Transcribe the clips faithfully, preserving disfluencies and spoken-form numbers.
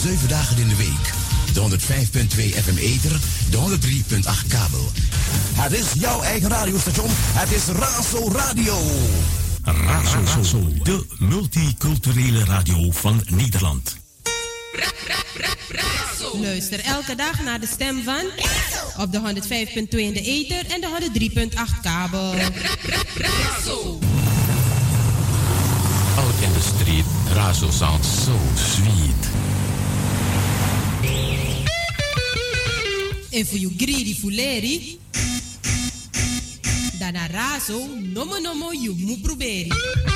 zeven dagen in de week. De honderd vijf punt twee F M ether, de honderd drie punt acht kabel. Het is jouw eigen radiostation. Het is Razo Radio. Razo, Razo, de multiculturele radio van Nederland. Luister elke dag naar de stem van op de honderd vijf punt twee in de ether en de honderd drie punt acht kabel. Out in the street, Razo sounds so sweet. En voor you greedy fuleri, dan naar Razo, nomo nomo you moet proberen.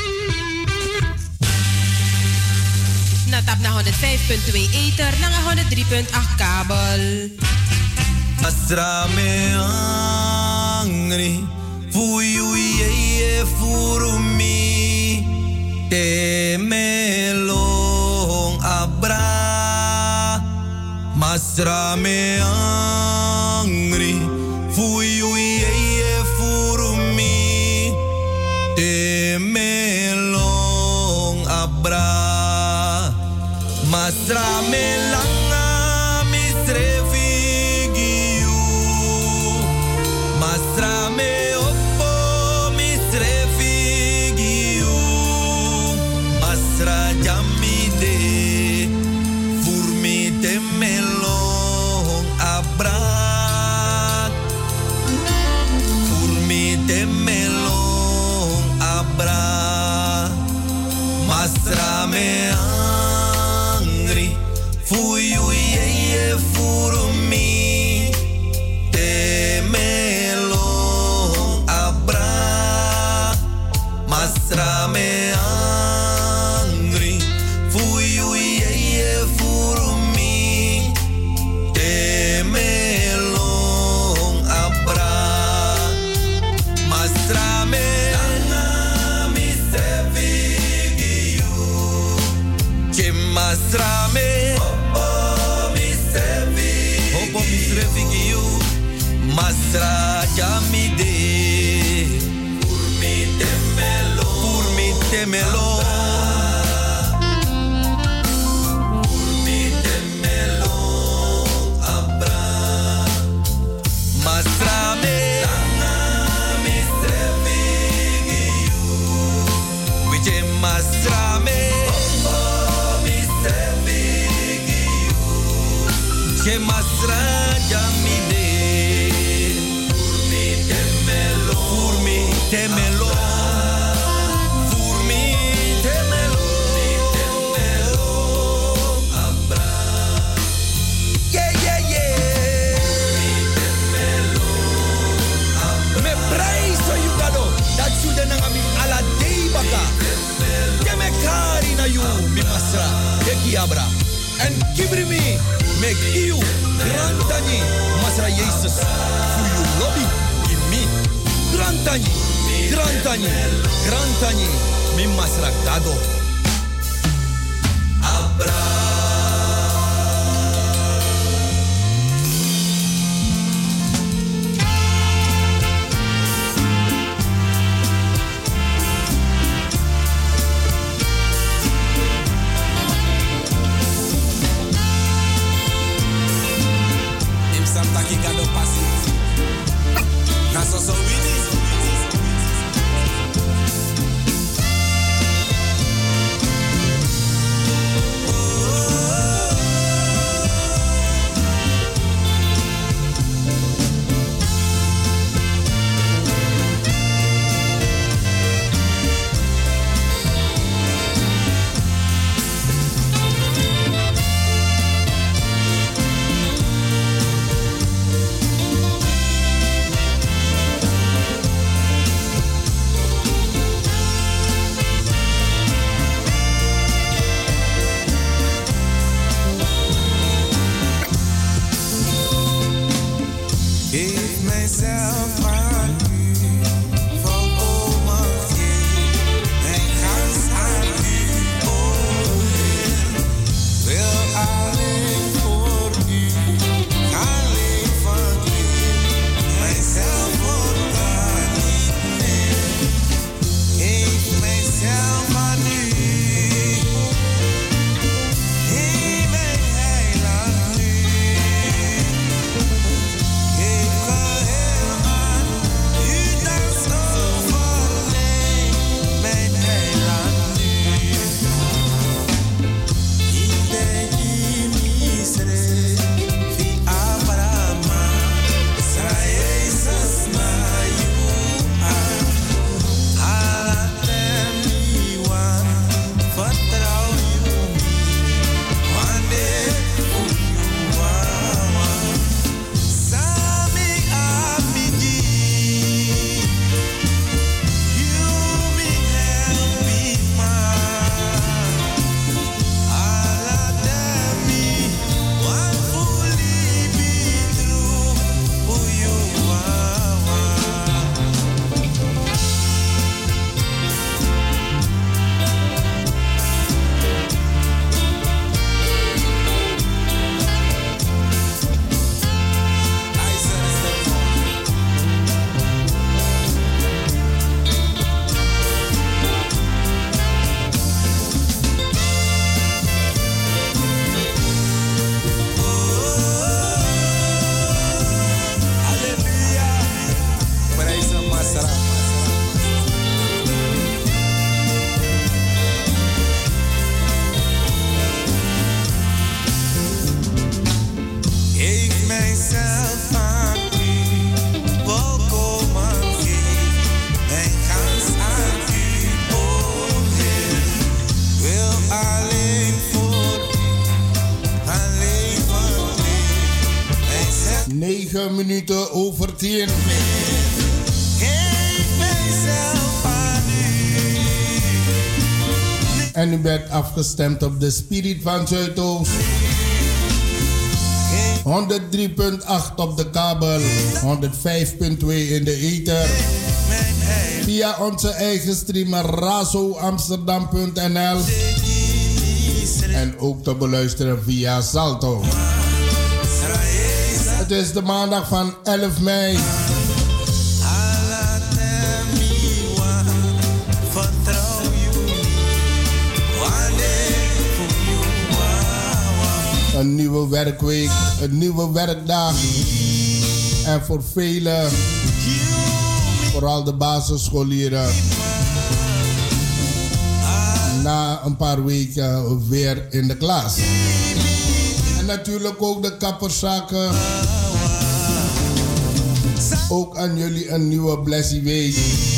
Na tap naar honderd vijf punt twee ether, naar honderd drie punt acht kabel. Astra me angry, fuyu ye furumi, te melong abra. Masra me angry, fuyu ye furumi, te melong abra. Masra me langa misrefigiu, masra me oppo misrefigiu, masra jamide furmi te melong abrat, furmi te melong abrat, masra me fuyu ye furumi, te melong abra, masra me angry. Fuyu ye furumi, te melong abra, masra me angami sevigiu, che masra me. Masra jamide, furmi temelo, furmi temelo, furmi temelo abra. Masra me, langa mi sevigiu, wiche masra me, oh mi sevigiu, che masra jamide. Temelo, furmi, temelo, temelo, abra. Yeah, yeah, yeah. Temelo, abra. Me praise you, gado. Dat you den ngami ala dei baka. Teme kari na you, mi masra. Eki abra. En kibri mi, me kiu, grantani, masra Jesus. Fu you lobby, imi, grantani. Grantani, grantani, mi masragado. Abra. Im samtaki gado pasi. Naso so wini. Oh mijzelf aan u volkomen geef. Mijn gans aan u, o Heer. Wil alleen voor u, alleen voor u. Negen minuten over tien. Geef mijzelf aan u. En u bent afgestemd op de Spirit van Zuidoost. honderd drie komma acht op de kabel, honderdvijf komma twee in de ether. Via onze eigen streamer razo amsterdam punt n l. En ook te beluisteren via Salto. Het is de maandag van elf mei. Een nieuwe werkweek, een nieuwe werkdag. En voor velen, vooral de basisscholieren, na een paar weken weer in de klas. En natuurlijk ook de kapperszaken. Ook aan jullie een nieuwe blessie week.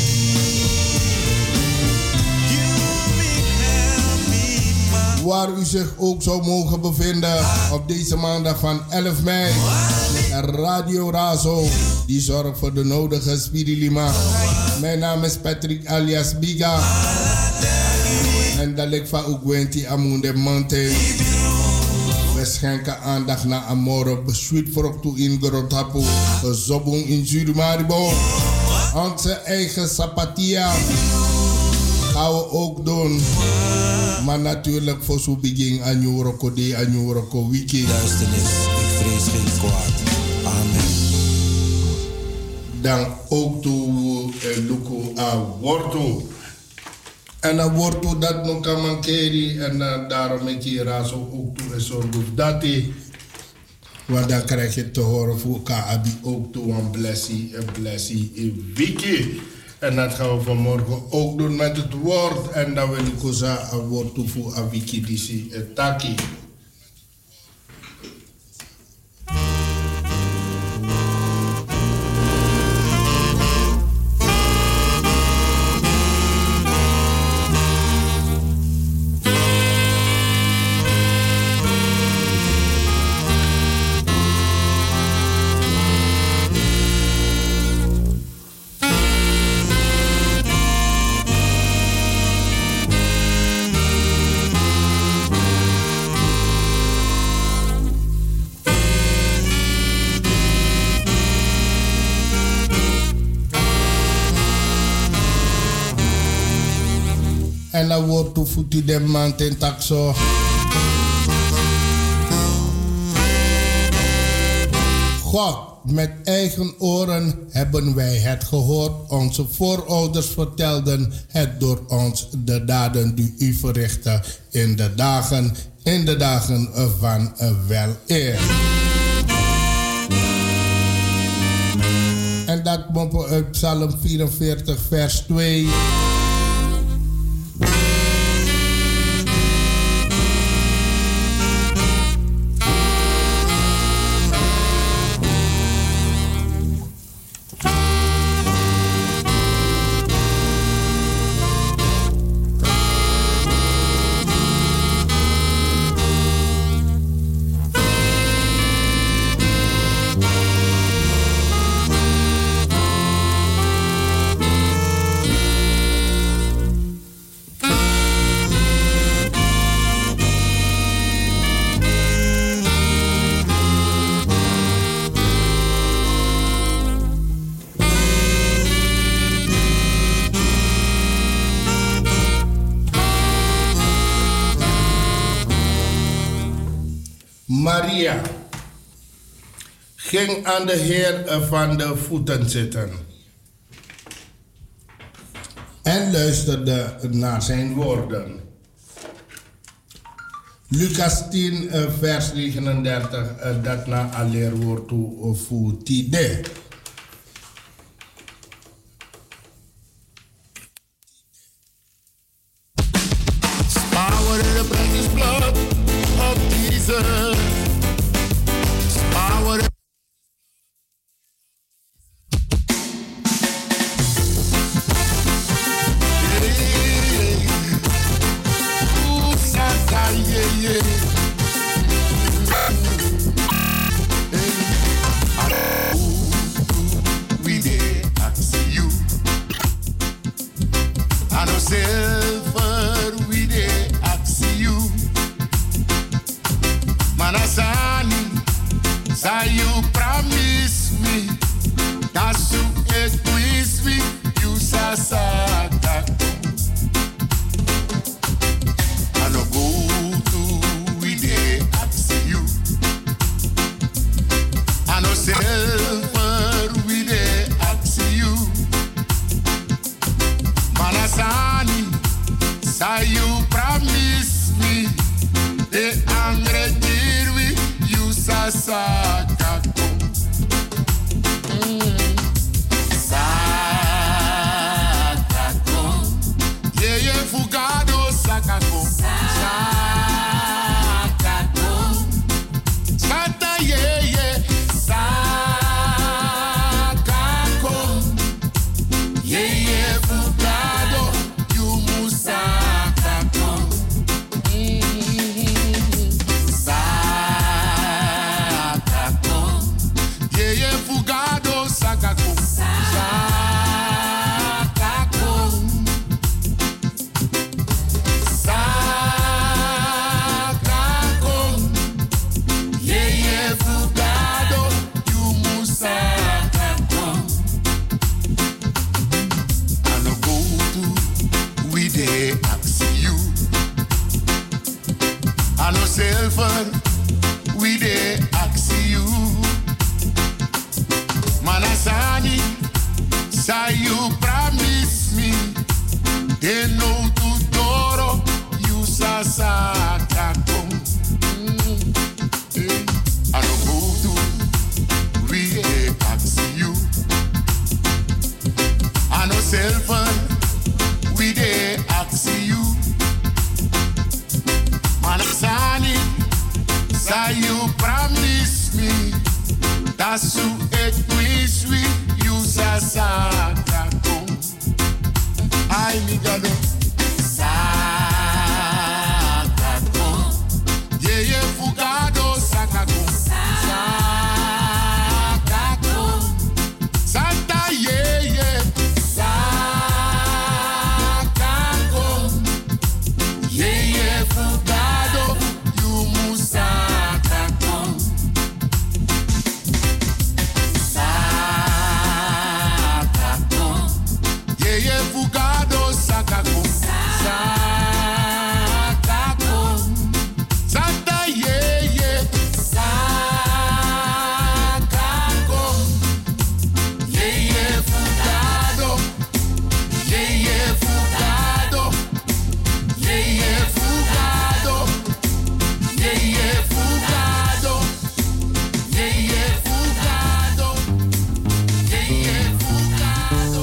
Waar u zich ook zou mogen bevinden op deze maandag van elf mei. Radio Razo, die zorgt voor de nodige spirilima. Mijn naam is Patrick alias Biga. En dat ik van Ugwenti Amunde Monte. We schenken aandacht naar Amore, beschuit voor toe in Grotapu, Zobong in Zuid-Maribo. Onze eigen Sapatia gaan we ook doen. Maar natuurlijk voor zo'n begin aan Joroko de, aan Joroko wiki. Duisternis, ik vrees geen kwaad. Amen. Dan ook toe Luko a Worto. En dan Worto dat nog kan mankeren. En uh, daarom met je razo ook toe en zorg dat die. Want dan krijg je te horen voor Kaabi ook toe een blessie, een blessie in wiki. En dat gaan we vanmorgen ook doen met het woord. En dan wil ik ook een woord toevoegen aan wiki die taki. En dan wordt toevoegd de man ten taxo. God, met eigen oren hebben wij het gehoord. Onze voorouders vertelden het door ons de daden die u verrichtte in de dagen, in de dagen van weleer. En dat moppen uit Psalm vierenveertig vers twee. Maria ging aan de Heer van de voeten zitten en luisterde naar zijn woorden. Lucas tien, vers negenendertig, dat na aller woord toe voetide. Power in the precious blood of Jesus. Power. Say you promise me, that's you it please me, you sa sa ta. I no go to we dey ask you. I no silver we dey ask you. Manasani, say you promise me, the angry dear we you sa sa ta. Fugado Sakako Sakako Santa ye ye Sakako Ye ye fugado Yumu Sakako Sakako Ye ye fugado Sakako Silver, we dey ask you. Manasani, say you promise me. They know to doro, you sa sa takom. I no go to, we dey ask you. I no silver, we dey ask you. Manasani, say you promise me, that's you it wish we you sa sa takom. I migado sa takom. Ye ye fugado sakako sa takom. Santa ye ye sa takom. Ye ye fugado you musa takom. Sa takom. Ye ye fugado sakako sa takom. Santa ye ye sa takom. Ye ye fugado. Ye ye fugado. Ye ye fugado. Ye ye fugado. Ye ye fugado. Ye ye fugado.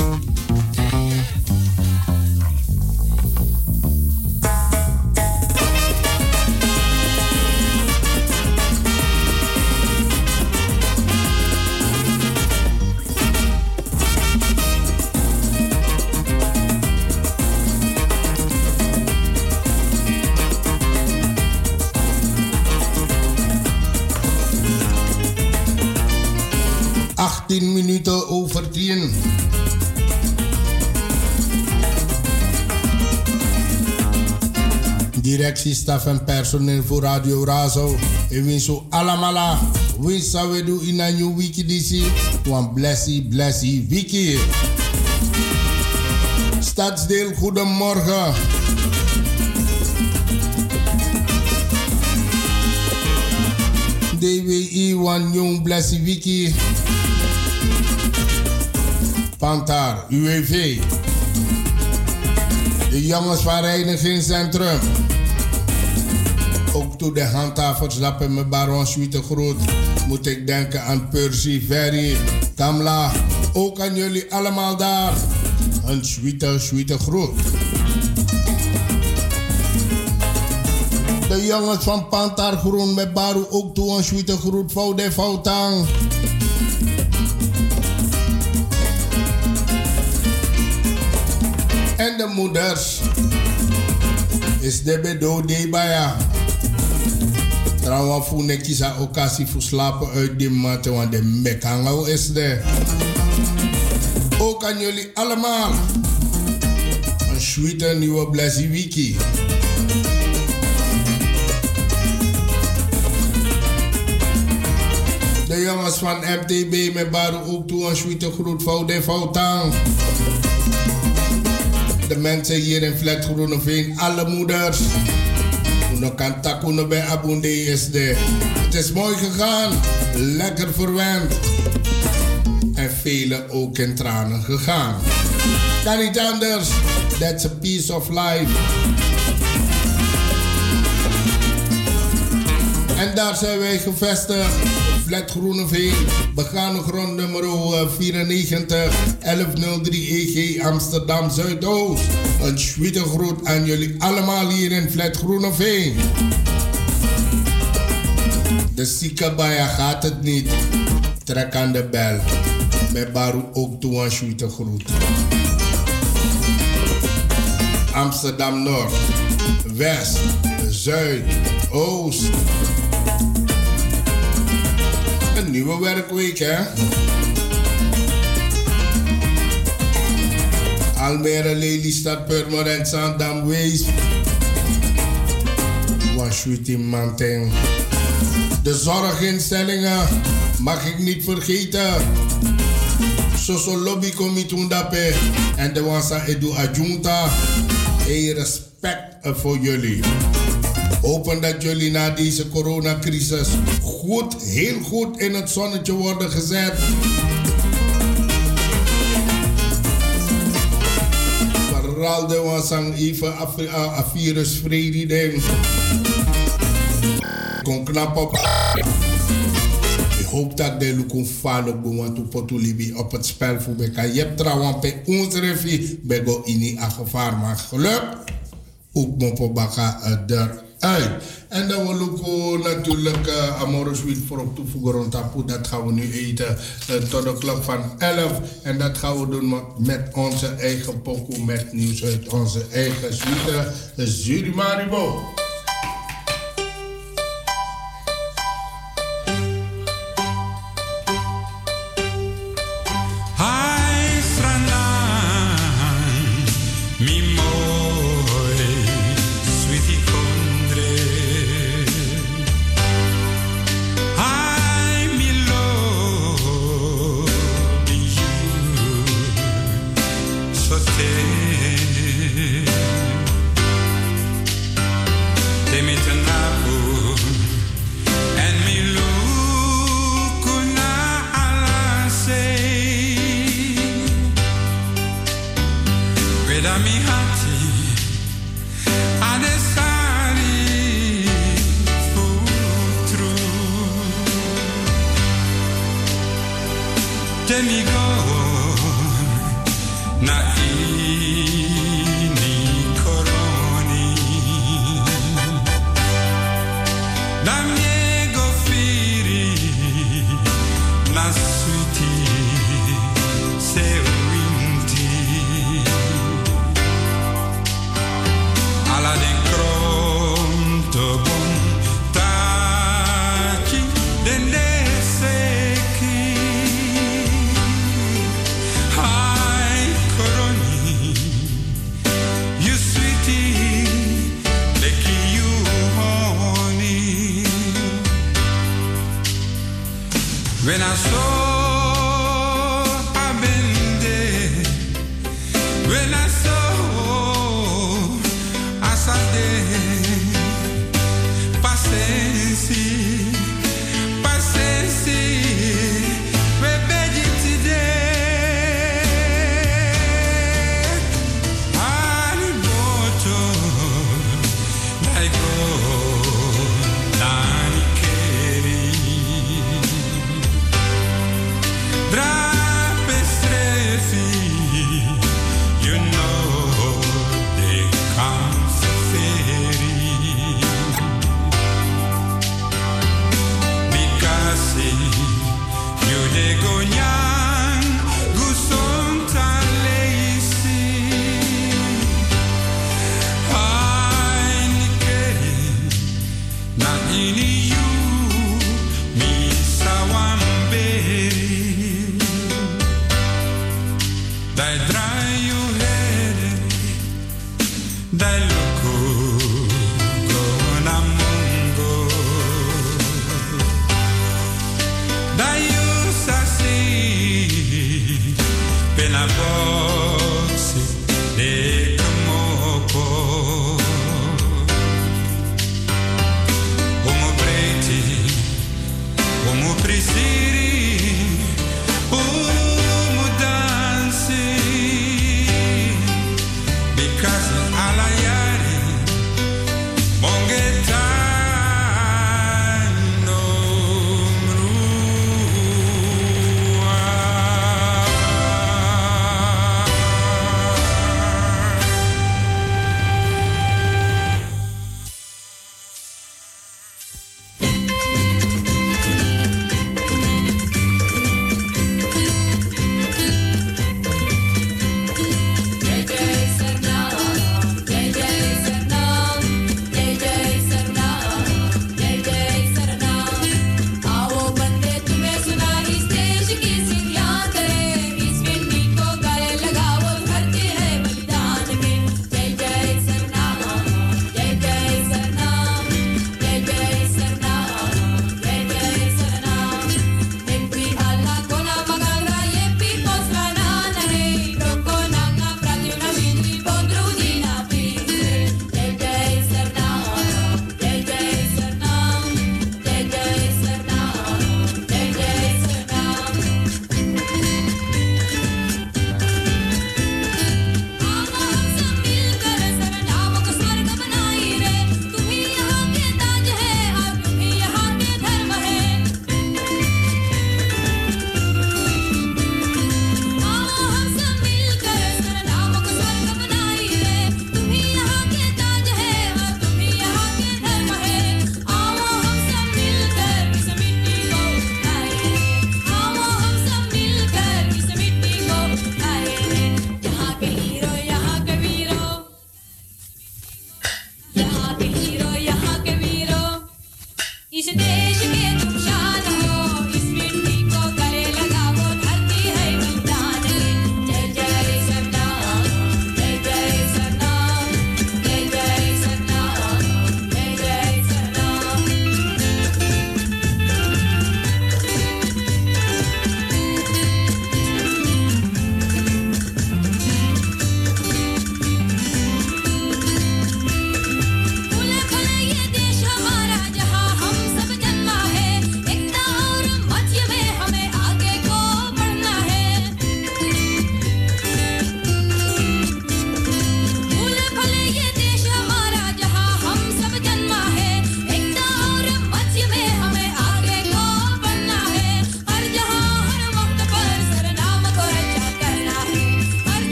achttien minuten over tien. Directie, staf en personeel voor Radio Razo. En we zo allemaal. We zouden doen in een nieuwe wiki disi. One blessie, blessie wiki. Stadsdeel, goedemorgen. D W I, one jong blessie wiki. Pantar, U W V. De jongensvereinigingscentrum. Ook toe de handhavers lappen me baron Suite Groot. Moet ik denken aan Percy, Ferry, Kamla. Ook aan jullie allemaal daar. Een Suite, Suite Groot. De jongens van Pantar Groen met Baru ook toe een Suite Groot. Fout en foutang. En de moeders is de bedo de baya. Trouwens, voor een kiezer occasie voor slapen uit de maten, want de mekangel is er. Ook aan jullie allemaal een sweete nieuwe blessie wiki. jongens van M T B met Baru ook toe een sweete groet voor de foutang. De mensen hier in Flat Groeneveen, alle moeders. Uno kan takuno bij Abunde is de. Het is mooi gegaan, lekker verwend. En velen ook in tranen gegaan. Kan niet anders, that's a piece of life. En daar zijn wij gevestigd. Flat Groeneveen, begane grond nummer vierennegentig, elfhonderddrie E G Amsterdam Zuidoost. Een sweete groet aan jullie allemaal hier in Flat Groeneveen. De zieke baya gaat het niet. Trek aan de bel. Met Baru ook toe een sweete groet. Amsterdam Noord, West, Zuid, Oost. Een nieuwe werkweek, hè? Almere, Lelystad, Purmerend, Zandam, Wees. Washuti, Manteng. De zorginstellingen mag ik niet vergeten. Soso lobby comité en de Wansa Edu Adjunta. Hey, respect voor jullie. Hopen dat jullie na deze coronacrisis goed, heel goed in het zonnetje worden gezet. Vooral de Wansang even een virusvrede ding. Kon knap op. Ik hoop dat de lukun falo buwantu potulibi op het spel voor me. Je hebt trouwens bij ons refi bego ini a gevaar, maar geluk ook mopo baka er uit. En dan wil ik ook natuurlijk uh, Amorous Wheat voor op toevoegen rond tapu. Dat gaan we nu eten uh, tot de klok van elf. En dat gaan we doen met onze eigen pokoe, met nieuws uit onze eigen suite, Zurimaribo. Dra pestre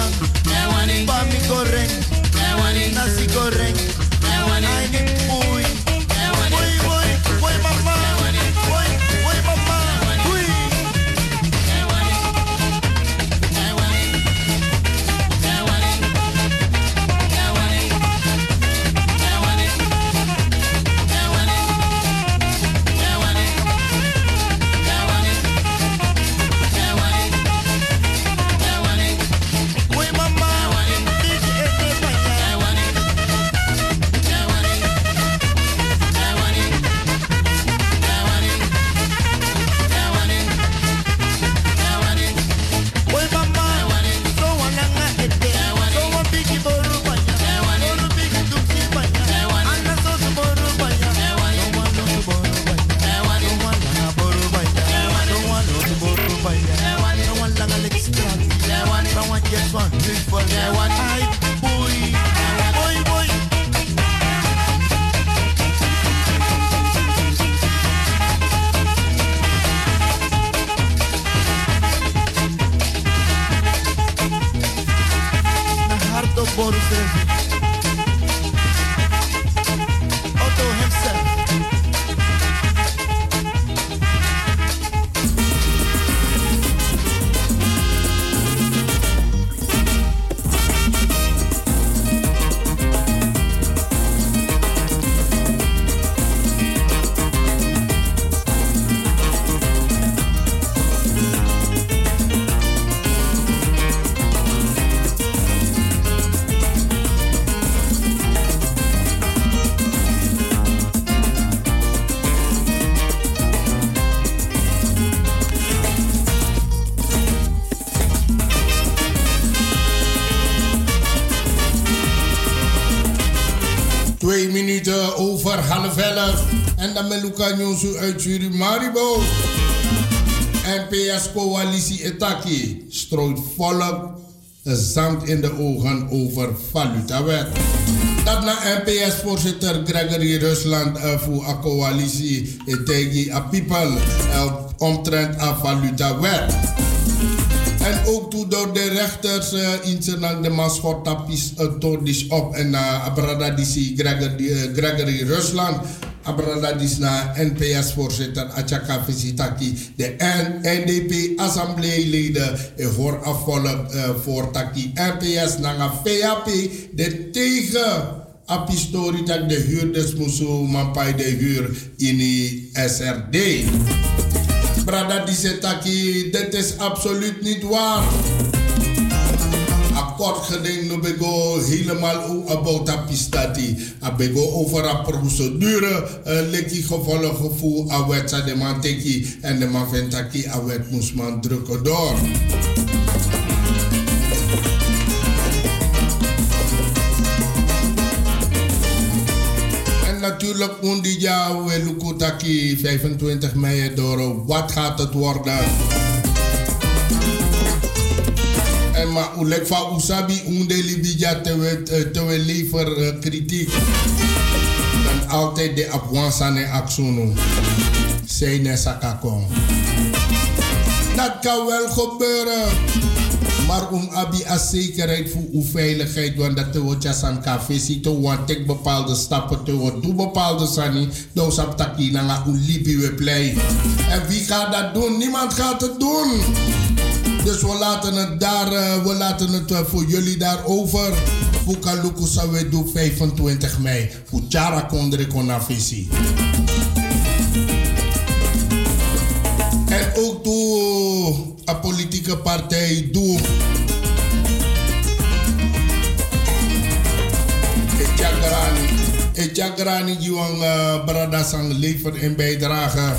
lang. Bami goreng, nasi goreng. I need boy, boy, boy, boy mama, boy, boy mama, boy. Twee minuten over half elf. En dan Meluka Nyonsu uit Surimaribo. N P S-coalitie Etaki strooit volop zand in de ogen over valutawet. Dat na N P S-voorzitter Gregory Rusland uh, voor de coalitie Etaki a people uh, omtrent de valutawet. En ook toe door de rechters uh, in Senang de mascot tapis uh, tordis op en uh, abradadisi Gregory, uh, Gregory Rusland. Abradadis na N P S-voorzitter Achaka Visitaki. De N D P-assembleeleden voor afvallen uh, voor Taki N P S na V A P. De tegen apistori tak de huurders moesten mampai de huur in de S R D. Brada die zegt dat dit is absoluut niet waar. Akkoord geding no bego helemaal about dat pistati. Abego over een procedure uh, leki gevolgen voor a wetsa de man teki en de man vindt dat a wet moest man drukken door. Natuurlijk Undija we Lukutaki vijfentwintig mei door wat gaat het worden? En maar ulek van Usabi Undeli Bija te we lever kritiek. Dan altijd de Abwansane Aksuno. Zijne Sakakon. Dat kan wel gebeuren. Maar om abi als zekerheid voor uw veiligheid, want dat we jasan café zitten, want ik bepaalde stappen te worden, doe bepaalde sani, dan sap taki na uw lipi we play. En wie gaat dat doen? Niemand gaat het doen. Dus we laten het daar, uh, we laten het uh, voor jullie daarover. Fukaluku sa we doen vijfentwintig mei. Voor Chara kondre konafisi. En ook door een politieke partij doen. Echagrani. Echagrani die een uh, Bradasang levert en bijdrage.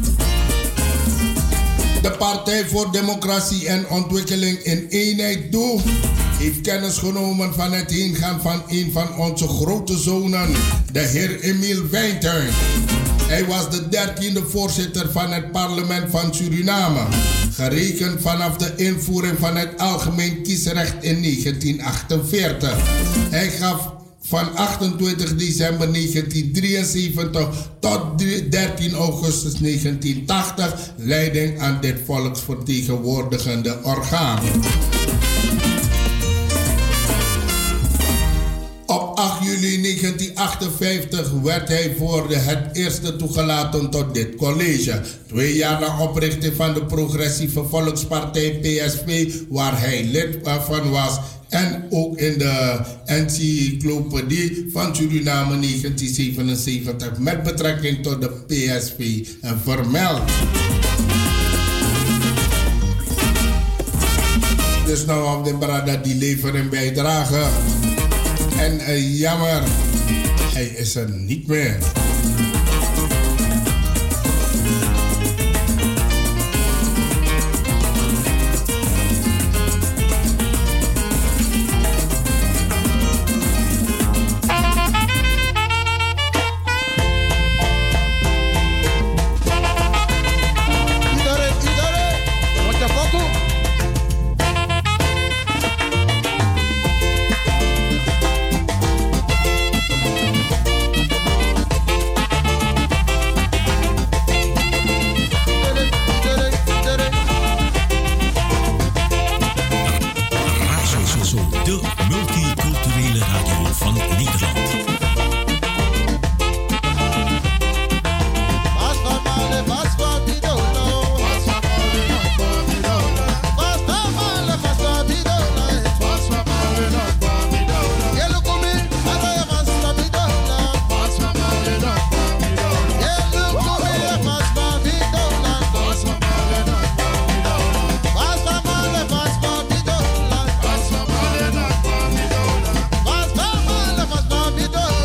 De Partij voor Democratie en Ontwikkeling in Eenheid doe heeft kennis genomen van het heengaan van een van onze grote zonen, de heer Emiel Wijntuin. Hij was de dertiende voorzitter van het parlement van Suriname, gerekend vanaf de invoering van het algemeen kiesrecht in negentien achtenveertig. Hij gaf van achtentwintig december negentien drieënzeventig tot dertien augustus negentien tachtig leiding aan dit volksvertegenwoordigende orgaan. juli negentien achtenvijftig werd hij voor de, het eerste toegelaten tot dit college. Twee jaar na oprichting van de Progressieve Volkspartij P S V, waar hij lid van was. En ook in de encyclopedie van Suriname negentien zevenenzeventig met betrekking tot de P S V vermeld. Dus nou op de brada die leveren en bijdragen. En uh, jammer, hij is er niet meer. Bas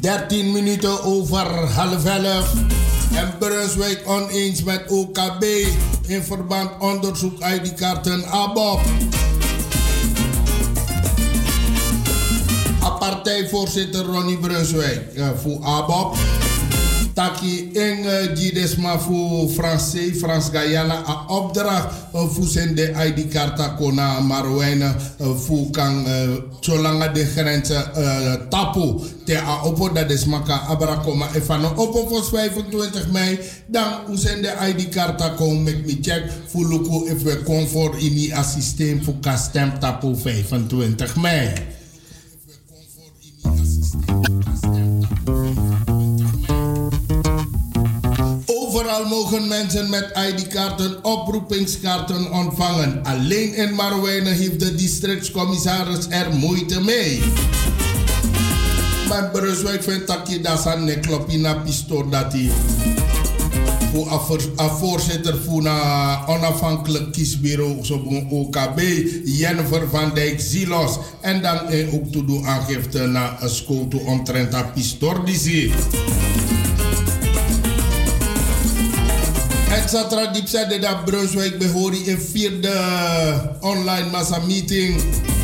dertien minuten over half elf. En Brunswijk oneens met O K B in verband onderzoek I D-kaarten A B O P. Partijvoorzitter Ronnie Brunswijk uh, voor A B O P. Taki in Gidesma voor Frans Frans Guyana a opdracht uh, voor zijn de I D-kaarta kona Marouwijnen uh, voor kan uh, zolang de grenzen uh, tapu te a opo dat is maka abrakoma en van opo voor vijfentwintig mei dan hoe zijn de I D-kaarta kon met me check voor luku if we comfort in die systeem voor kastem tapu vijfentwintig mei. Overal mogen mensen met I D-kaarten oproepingskaarten ontvangen. Alleen in Marouwijnen heeft de districtscommissaris er moeite mee. Maar Brunswijk vindt dat je dat aan de klopina pistool dat hij voor een voorzitter van een onafhankelijk kiesbureau zoals O K B, Jennifer van Dijk Zilos. En dan ook toe doen aangifte naar een school toe omtrent dat pistool die zie. En Satra Diep zei dat Brunswijk behoort in vierde online massa meeting.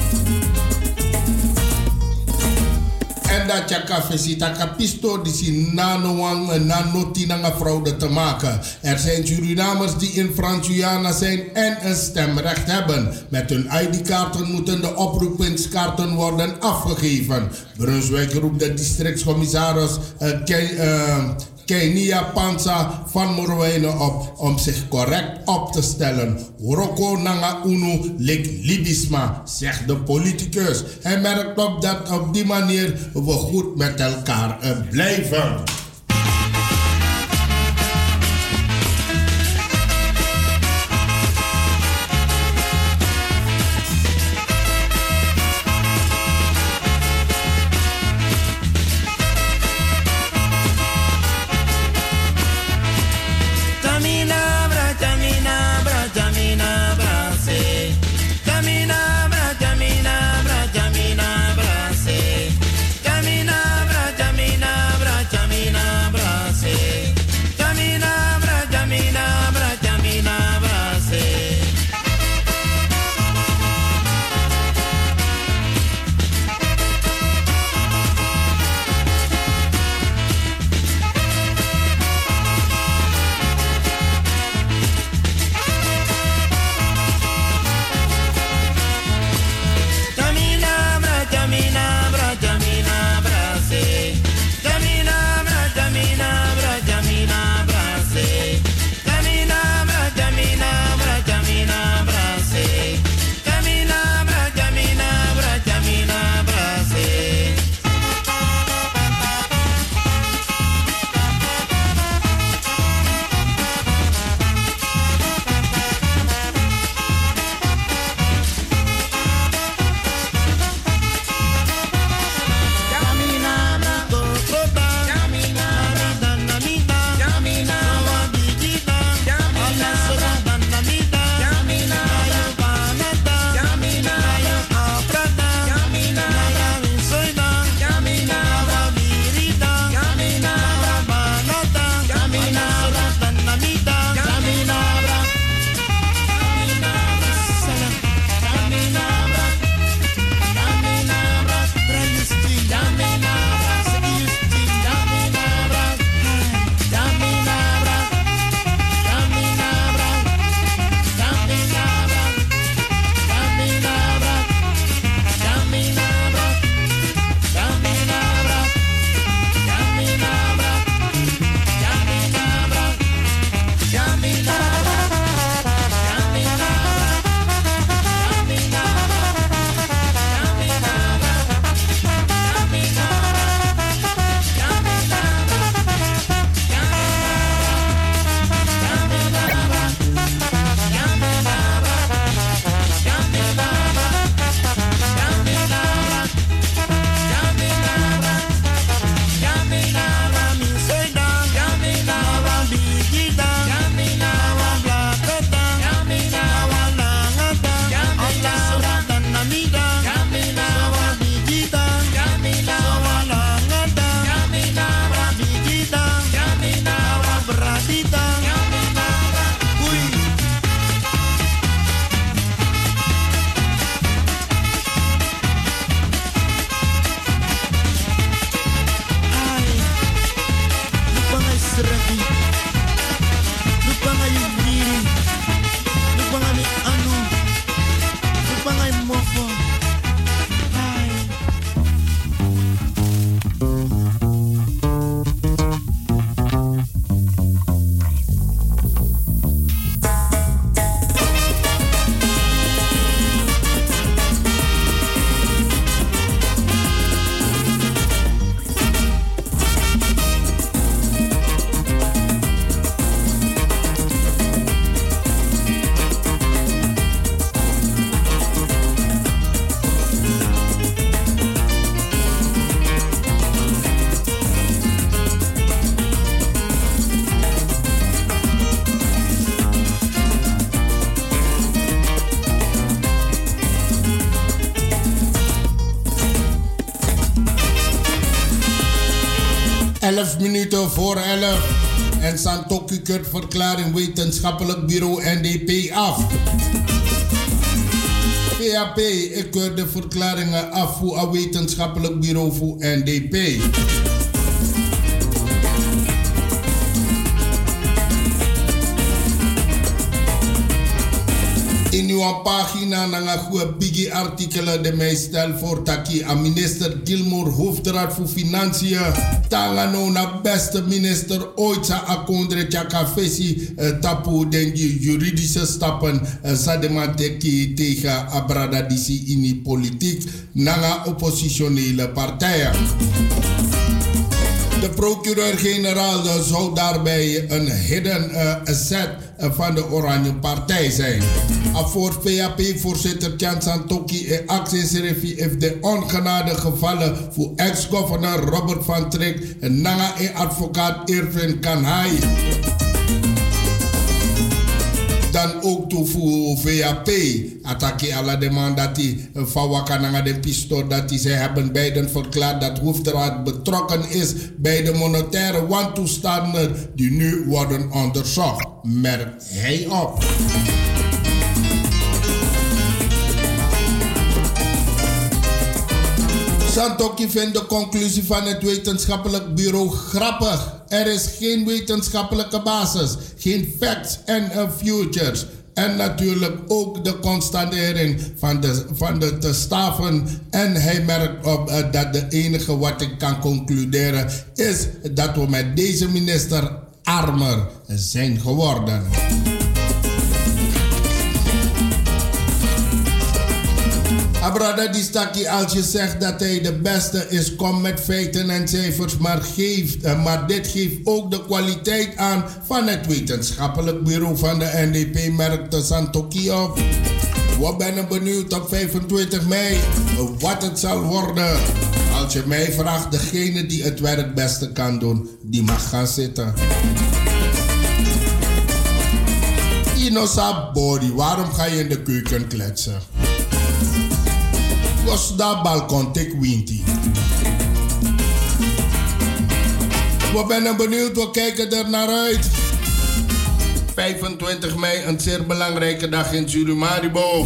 En dat je kan visita kapisto die si nanoang nanotinanga fraude te maken. Er zijn Surinamers die in Frans-Guyana zijn en een stemrecht hebben. Met hun I D-kaarten moeten de oproepingskaarten worden afgegeven. Brunswijk roept de districtscommissaris uh, Ken, uh, Kenia Pansa van Marouwijnen op om zich correct op te stellen. Roko nanga unu lik libisma, zegt de politicus. Hij merkt op dat op die manier we goed met elkaar blijven. Camina, elf minuten voor elf. En Santoki keurt verklaring wetenschappelijk bureau N D P af. P A P, ik keur de verklaringen af voor het wetenschappelijk bureau voor N D P. In uw pagina na een biggie artikelen de mij stel voor taki aan minister Gilmore, hoofdraad voor Financiën. Tangano na beste minister ooit sa akondre tjakafesi tapu dengi juridische stappen sademanteki tegen abradadisi in die politiek na oppositionele partijen. De procureur-generaal zou daarbij een hidden uh, asset uh, van de Oranje Partij zijn. Voor P A P-voorzitter Tjan Santoki en actieserefi heeft de ongenade gevallen voor ex-governor Robert van Trick en nanga en advocaat Irvin Kanhai. Dan ook toe voor V A P. Attacke alla demand dat die van Wakananga de pistool dat die zij hebben beiden verklaard dat hoofdraad betrokken is bij de monetaire wantoestanden die nu worden onderzocht. Merkt hij op. Santoki vindt de conclusie van het wetenschappelijk bureau grappig. Er is geen wetenschappelijke basis, geen facts en futures. En natuurlijk ook de constatering van de, van de te staven. En hij merkt op uh, dat de enige wat ik kan concluderen is dat we met deze minister armer zijn geworden. Abrada Distaki, als je zegt dat hij de beste is, kom met feiten en cijfers, maar, geeft, uh, maar dit geeft ook de kwaliteit aan van het wetenschappelijk bureau van de N D P, merkte Santoki op. We zijn benieuwd op vijfentwintig mei wat het zal worden. Als je mij vraagt, degene die het werk beste kan doen, die mag gaan zitten. Inosa body, waarom ga je in de keuken kletsen? Was dat balkon tek winti. We zijn benieuwd, we kijken er naar uit. vijfentwintig mei, een zeer belangrijke dag in Surumaribo.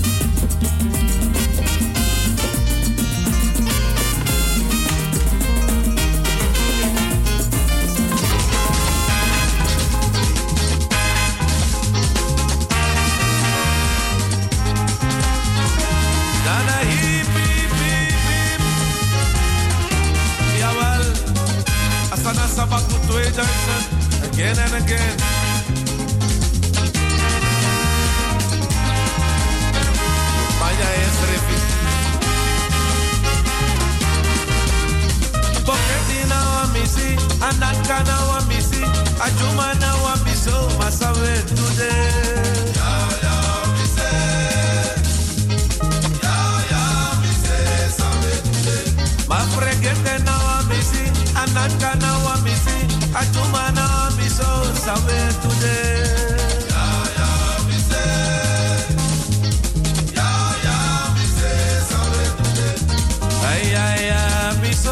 Again and again. Vaya es refi. Poketina wa misi, anakana wa misi, ajumana wa miso, masawe today. Ya ya mise, ya ya mise, sabe today. Ma fregete na wa misi, anakana wa misi, ajumana wa miso, sabe today. Ya ya mise, ya ya mise, sabe today. Ay ay ay miso.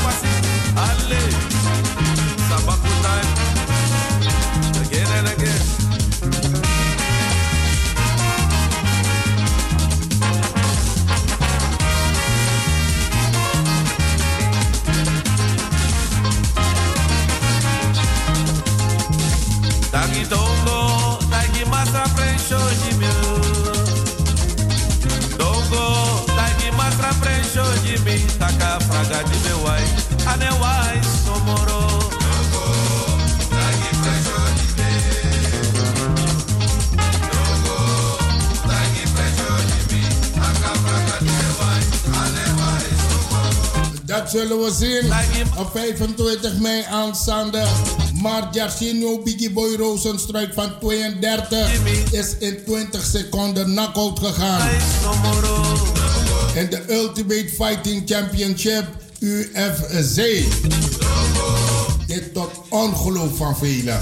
kwasi. Ale. Sabaku time. Again and again. Taki dongo, taki masa prensho jimmy. Dongo, taki masa prensho jimmy. Taka fraga jimmy wai, ane wai somoro. Dongo, taki prensho jimmy. Dongo, taki prensho jimmy. Taka fraga jimmy wai, ane wai somoro. Dat zullen we zien op vijfentwintig mei aanstaande. Maar Jarcinho Biggie Boy Rozenstruik van tweeëndertig is in twintig seconden knockout gegaan. In de Ultimate Fighting Championship U F C. Dit tot ongeloof van velen.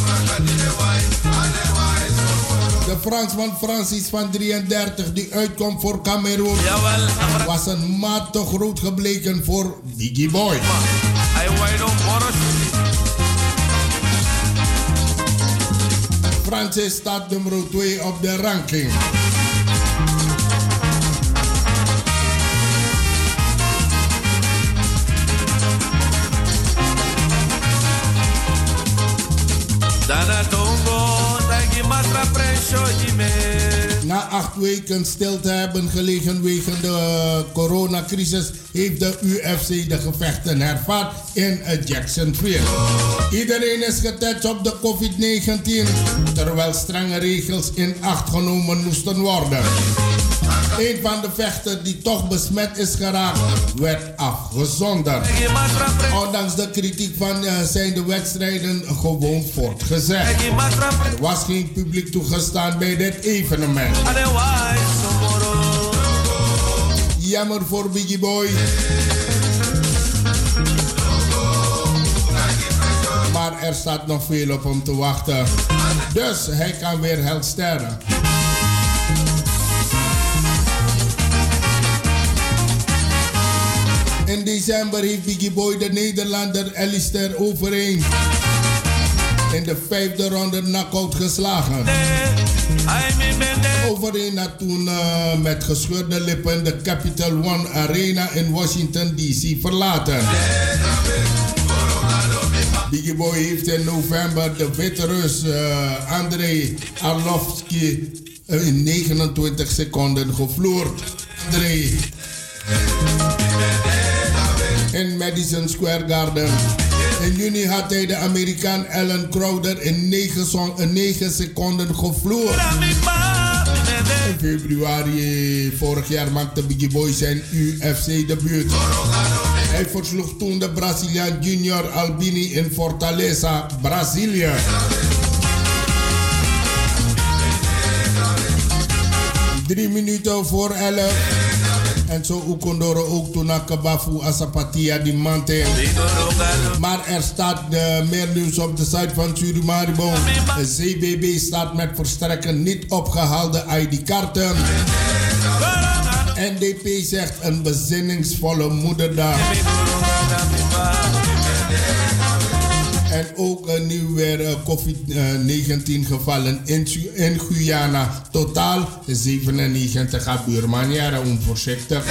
De Fransman Francis van drieëndertig die uitkomt voor Cameroen was een maat te groot gebleken voor Biggie Boy. Francis staat nummer twee op de ranking. Na acht weken stil te hebben gelegen wegens de coronacrisis heeft de U F C de gevechten hervat in Jacksonville. Iedereen is getest op de covid negentien, terwijl strenge regels in acht genomen moesten worden. Een van de vechters die toch besmet is geraakt, werd afgezonderd. Ondanks de kritiek van uh, zijn de wedstrijden gewoon voortgezet. Er was geen publiek toegestaan bij dit evenement. Jammer voor Biggie Boy. Maar er staat nog veel op hem te wachten. Dus hij kan weer herstellen. In december heeft Biggie Boy de Nederlander Alistair Overeem in de vijfde ronde knockout geslagen. Overeem had toen uh, met gescheurde lippen de Capital One Arena in Washington D C verlaten. Biggie Boy heeft in november de witte Rus uh, Andrei Arlovski uh, in negenentwintig seconden gevloerd. Andrei in Madison Square Garden. In juni had hij de Amerikaan Alan Crowder in negen seconden gevloerd. In februari vorig jaar maakte Biggie Boy zijn U F C debuut. Hij versloeg toen de Braziliaan Junior Albini in Fortaleza, Brazilië. Drie minuten voor elf. En zo Ukondoro ook toen naar Kabafu Asapatia die mante. Maar er staat uh, meer nieuws op de site van Surimaribo. De C B B staat met verstrekken niet opgehaalde I D-kaarten. N D P zegt een bezinningsvolle moederdag. En ook uh, nu weer uh, covid negentien gevallen in, in Guyana. Totaal zevenennegentig à buurmanieren, onvoorzichtig.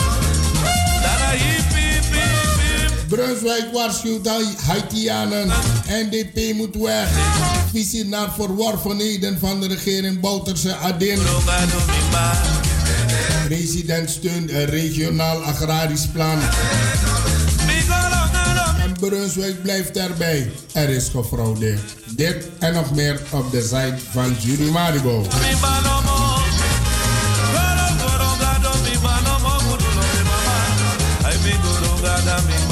Brunswijk waarschuwt Haitianen. N D P moet weg. Visie naar verworvenheden van de regering Bouterse Adin. President steunt een regionaal agrarisch plan. En Brunswijk blijft erbij. Er is gefraudeerd. Dit en nog meer op de site van Surimaribo. Maribo.